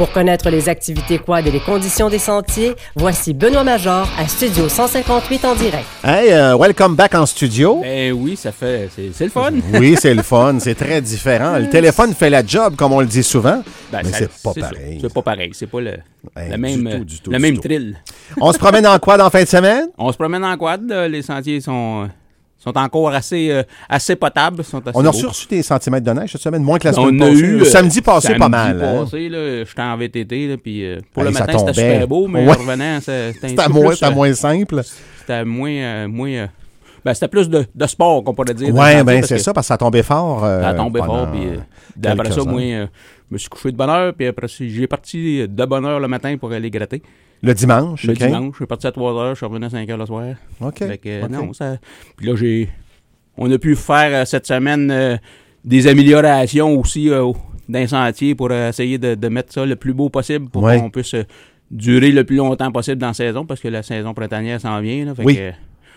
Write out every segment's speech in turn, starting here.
Pour connaître les activités quad et les conditions des sentiers, voici Benoît Major à Studio 158 en direct. Hey, welcome back en studio. Ben oui, ça fait... C'est le fun. Oui, c'est le fun. C'est très différent. Le téléphone fait la job, comme on le dit souvent, mais c'est pas pareil. C'est pas pareil. C'est pas le du même tout. thrill. On se promène en quad en fin de semaine? On se promène en quad. Les sentiers sont encore assez potables. On a reçu des centimètres de neige cette semaine, moins que la semaine passée. Samedi passé, pas mal. Samedi passé, j'étais en VTT, là, puis pour le ça matin, c'était super beau, mais en revenant, c'était moins simple. C'était moins c'était plus de sport, qu'on pourrait dire. Oui, bien c'est ça, parce que ça a tombé fort. Ça a tombé fort, puis après ça, moi, je me suis couché de bonne heure, puis après ça, j'ai parti de bonne heure le matin pour aller gratter. Le dimanche, Le dimanche, je suis parti à 3 heures, je suis revenu à 5 heures le soir. OK. Fait que, non, ça... Puis là, on a pu faire cette semaine des améliorations aussi d'un sentier pour essayer de mettre ça le plus beau possible pour qu'on puisse durer le plus longtemps possible dans la saison, parce que la saison printanière s'en vient. Là, fait que,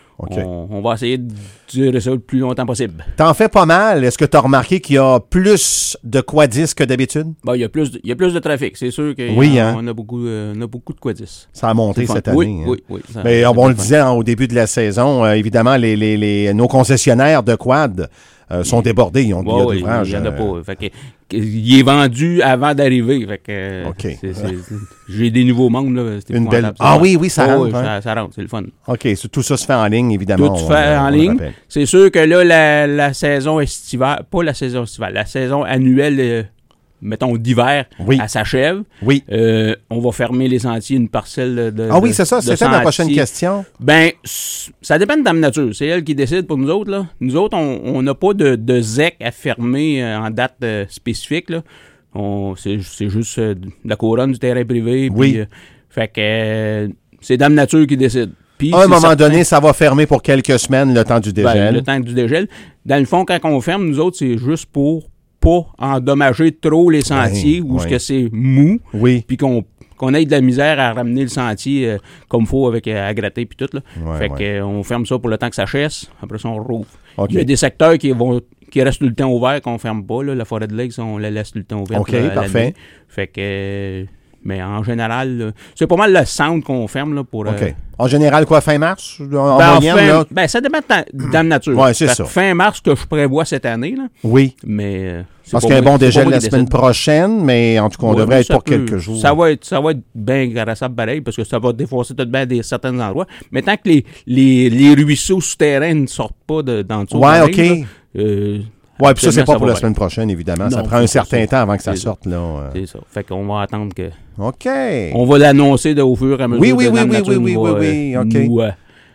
on va essayer de durer ça le plus longtemps possible. T'en fais pas mal. Est-ce que tu as remarqué qu'il y a plus de quadistes que d'habitude? Ben, il y a plus de trafic. C'est sûr qu'on a beaucoup de quadistes. Ça a monté cette année. Oui. Mais on le disait au début de la saison, évidemment, nos concessionnaires de quad sont débordés. Ils ont d'ouvrages. Il n'y en a pas. Fait que, il est vendu avant d'arriver. Fait que, j'ai des nouveaux membres. Là, une belle... Oui, ça rentre. Ça rentre, c'est le fun. OK, tout ça se fait en ligne, évidemment. Tout se fait en ligne. C'est sûr que là, la saison estivale, pas la saison estivale, la saison annuelle, mettons d'hiver, elle s'achève. Oui. On va fermer les sentiers, une parcelle de c'est ça, c'est ça ma prochaine question. Ben, ça dépend de Dame Nature. C'est elle qui décide pour nous autres. Là. Nous autres, on n'a pas de ZEC à fermer en date spécifique. Là. C'est juste la couronne du terrain privé. Oui. Fait que c'est Dame Nature qui décide. Puis, à un moment donné, ça va fermer pour quelques semaines le temps du dégel. Le temps du dégel. Dans le fond, quand on ferme, nous autres, c'est juste pour pas endommager trop les sentiers où ce que c'est mou. Oui. Puis qu'on ait de la misère à ramener le sentier comme il faut à gratter puis tout. Là. Fait qu'on ferme ça pour le temps que ça chasse. Après ça, on rouvre. Il y a des secteurs qui restent tout le temps ouverts qu'on ferme pas. Là. La forêt de Lakes, on la laisse tout le temps ouverte. OK, parfait. Fait que... Mais en général, là, c'est pas mal le centre qu'on ferme là, pour... OK. En général, quoi, fin mars? En moyenne, là? Ça dépend de Dame Nature. Oui, c'est ça. Fin mars que je prévois cette année. Là. Oui. Mais... Parce qu'il y a un bon dégel la semaine prochaine, mais en tout cas, on devrait être pour quelques jours. Ça va être bien caressable pareil, parce que ça va défoncer tout bien certains endroits. Mais tant que les ruisseaux souterrains ne sortent pas d'en dessous... Oui, OK. Oui, puis ça, c'est pas pour la semaine prochaine, évidemment. Ça prend un certain temps avant que ça sorte. Là. C'est ça. Fait qu'on va attendre que... OK. On va l'annoncer au fur et à mesure. Oui, OK.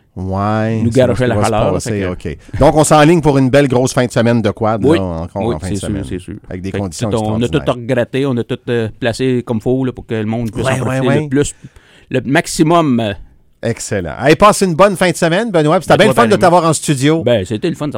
Nous garocher la chaleur. OK. Donc, on s'enligne pour une belle grosse fin de semaine de quad, là, encore en fin de semaine. C'est sûr. Avec des conditions extraordinaires. On a tout regratté, on a tout placé comme il faut là, pour que le monde puisse en profiter le maximum. Excellent. Allez, passe une bonne fin de semaine, Benoît. C'était bien le fun de t'avoir en studio. Ben, c'était le fun.